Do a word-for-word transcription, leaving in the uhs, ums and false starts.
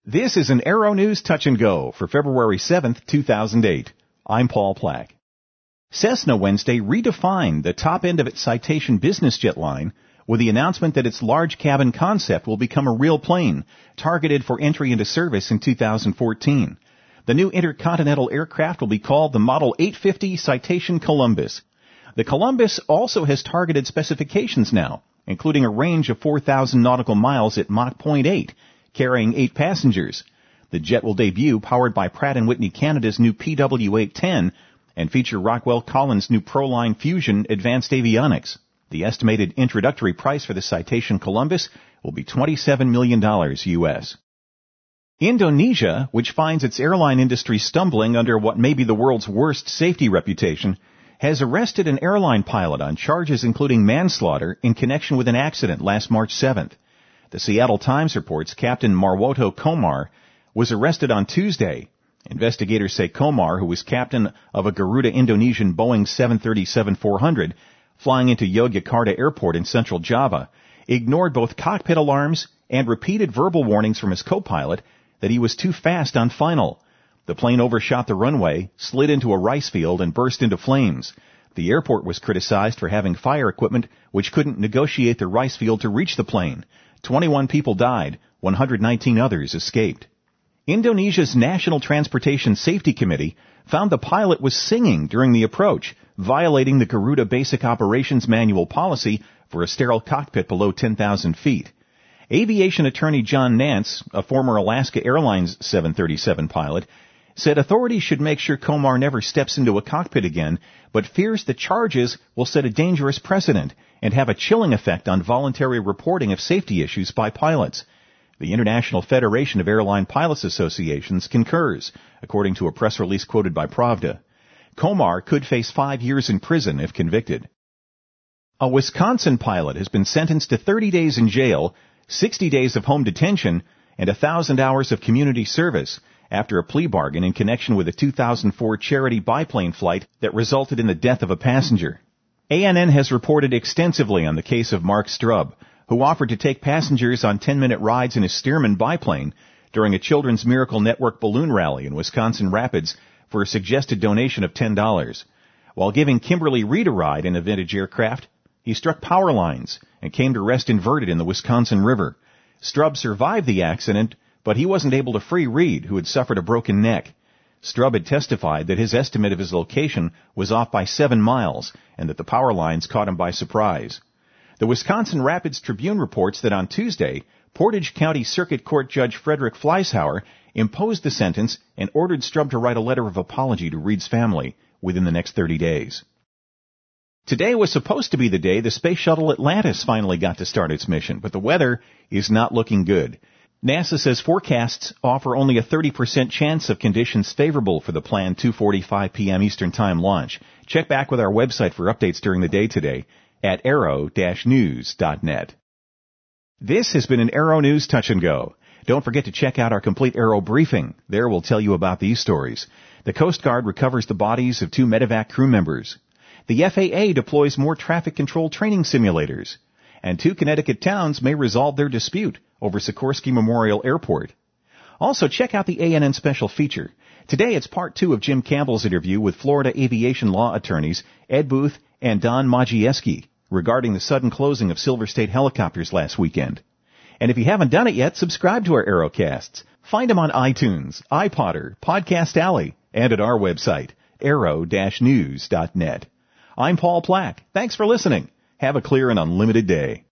This is an Aero News Touch and Go for February seventh, two thousand eight. I'm Paul Plack. Cessna Wednesday redefined the top end of its Citation business jet line with the announcement that its large cabin concept will become a real plane, targeted for entry into service in two thousand fourteen. The new intercontinental aircraft will be called the Model eight fifty Citation Columbus. The Columbus also has targeted specifications now, including a range of four thousand nautical miles at Mach point eight, carrying eight passengers. The jet will debut powered by Pratt and Whitney Canada's new P W eight ten and feature Rockwell Collins' new Proline Fusion advanced avionics. The estimated introductory price for the Citation Columbus will be twenty-seven million dollars U S. Indonesia, which finds its airline industry stumbling under what may be the world's worst safety reputation, has arrested an airline pilot on charges including manslaughter in connection with an accident last March seventh. The Seattle Times reports Captain Marwoto Komar was arrested on Tuesday. Investigators say Komar, who was captain of a Garuda Indonesian Boeing seven thirty-seven four hundred, flying into Yogyakarta Airport in central Java, ignored both cockpit alarms and repeated verbal warnings from his co-pilot that he was too fast on final. The plane overshot the runway, slid into a rice field, and burst into flames. The airport was criticized for having fire equipment which couldn't negotiate the rice field to reach the plane. twenty-one people died, one hundred nineteen others escaped. Indonesia's National Transportation Safety Committee found the pilot was singing during the approach, violating the Garuda Basic Operations Manual policy for a sterile cockpit below ten thousand feet. Aviation attorney John Nance, a former Alaska Airlines seven thirty-seven pilot, said authorities should make sure Komar never steps into a cockpit again, but fears the charges will set a dangerous precedent and have a chilling effect on voluntary reporting of safety issues by pilots. The International Federation of Airline Pilots Associations concurs, according to a press release quoted by Pravda. Komar could face five years in prison if convicted. A Wisconsin pilot has been sentenced to thirty days in jail, sixty days of home detention, and one thousand hours of community service after a plea bargain in connection with a two thousand four charity biplane flight that resulted in the death of a passenger. A N N has reported extensively on the case of Mark Strub, who offered to take passengers on ten-minute rides in his Stearman biplane during a Children's Miracle Network balloon rally in Wisconsin Rapids for a suggested donation of ten dollars. While giving Kimberly Reed a ride in a vintage aircraft, he struck power lines and came to rest inverted in the Wisconsin River. Strub survived the accident, but he wasn't able to free Reed, who had suffered a broken neck. Strub had testified that his estimate of his location was off by seven miles and that the power lines caught him by surprise. The Wisconsin Rapids Tribune reports that on Tuesday, Portage County Circuit Court Judge Frederick Fleischhauer imposed the sentence and ordered Strub to write a letter of apology to Reed's family within the next thirty days. Today was supposed to be the day the Space Shuttle Atlantis finally got to start its mission, but the weather is not looking good. NASA says forecasts offer only a thirty percent chance of conditions favorable for the planned two forty-five p.m. Eastern Time launch. Check back with our website for updates during the day today at aero dash news dot net. This has been an Aero News Touch and Go. Don't forget to check out our complete Aero briefing. There we'll tell you about these stories. The Coast Guard recovers the bodies of two medevac crew members. The F A A deploys more traffic control training simulators. And two Connecticut towns may resolve their dispute over Sikorsky Memorial Airport. Also, check out the A N N special feature. Today, it's part two of Jim Campbell's interview with Florida aviation law attorneys Ed Booth and Don Majewski regarding the sudden closing of Silver State Helicopters last weekend. And if you haven't done it yet, subscribe to our Aerocasts. Find them on iTunes, iPodder, Podcast Alley, and at our website, aero dash news dot net. I'm Paul Plack. Thanks for listening. Have a clear and unlimited day.